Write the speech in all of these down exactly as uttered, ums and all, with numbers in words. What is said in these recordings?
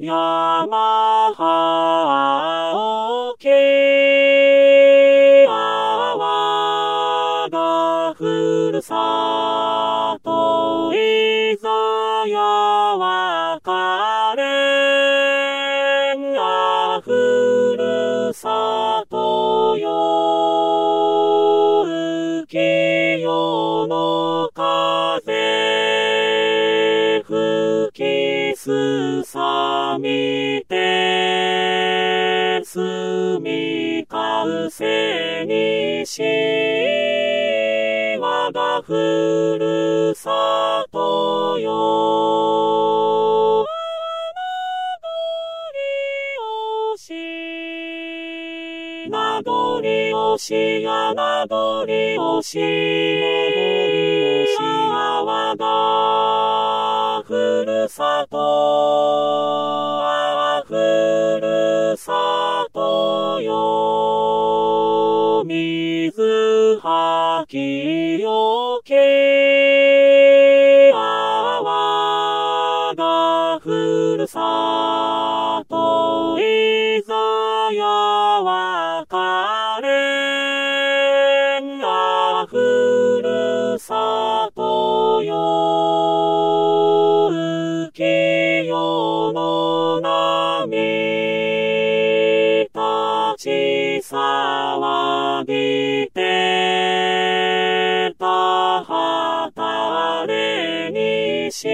山はけあわがふるさといざやわかれんがふるさとよ浮世の風吹きすさみてすみかうせにし我がふるさとよ名残惜しや名残惜しや我がふるさとあふるさとよ水はきよけあわがふるさといざやわかれんがふるさとよ浮世の波立ち騒ぎて田畑れにし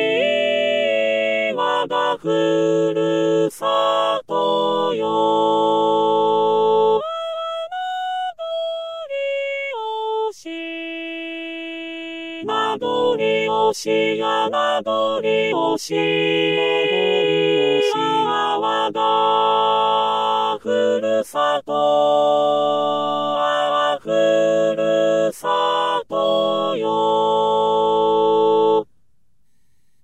我がふるさとよ名残惜しや名残惜しや我がふるさと